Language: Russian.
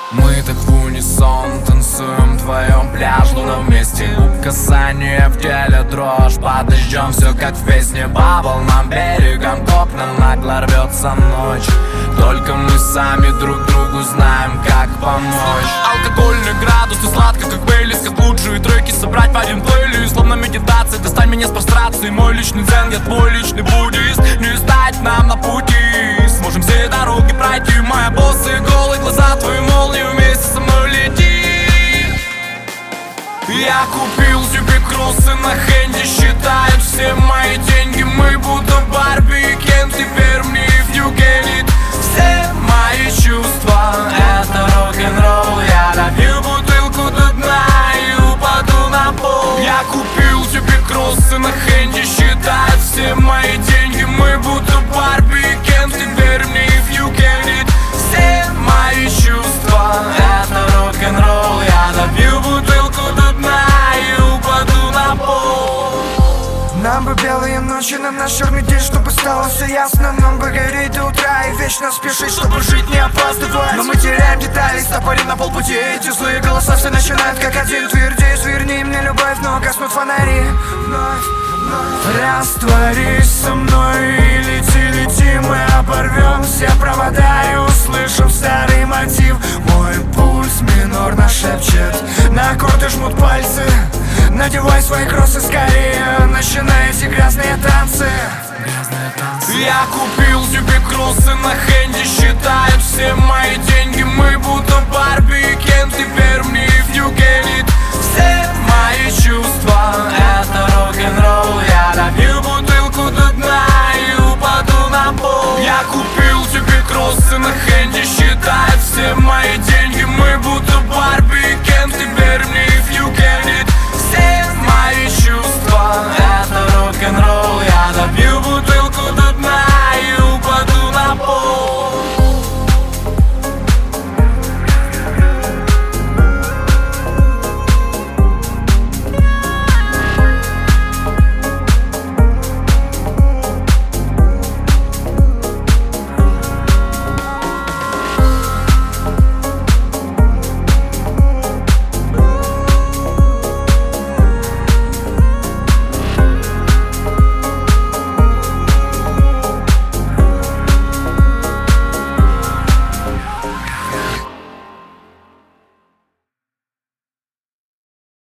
Мы так в унисон танцуем вдвоем, пляж, луна вместе. Губ касание, в теле дрожь, под дождем все как в песне. По волнам, берегам, копна, нагло рвется ночь. Только мы сами друг другу знаем, как помочь. Алкогольный градус, и сладко, как Бейлис. Как лучшие треки собрать в один плейлист. Словно медитация, достань меня с прострации. Мой личный дзен, я твой личный буддист. Не стать нам на пути, сможем все дороги пройти. Моя босса, голые глаза, твои молнии вместе со мной лети. Я купил себе кроссы на хенде, считают все мои деньги. Мы будто Барби и Кен, теперь мне if you get it. Все мои чувства — это рок-н-ролл. Я допью бутылку до дна и упаду на пол. Я купил тебе кроссы на хенде, считают все мои деньги. Мы будто Барби и Кен, теперь мне if you get it. Все мои чувства — это рок-н-ролл. Я допью бутылку до дна и упаду на пол. Нам бы белые ночи, нам наш черный день, чтобы стало все ясно. Нам бы гореть до утра и вечно спешить, чтобы жить не опаздывать. Но мы теряем детали, стопори на полпути. Эти злые голоса все начинают как один. Твердей, сверни мне любовь, но гаснут фонари. Растворись со мной и лети, лети. Мы оборвем все провода и услышим старый мотив. Мой пульс минорно шепчет, на аккорды жмут пальцы. Надевай свои кроссы скорее, начинай эти грязные танцы. Я купил себе кроссы на хенде, считают все мои деньги.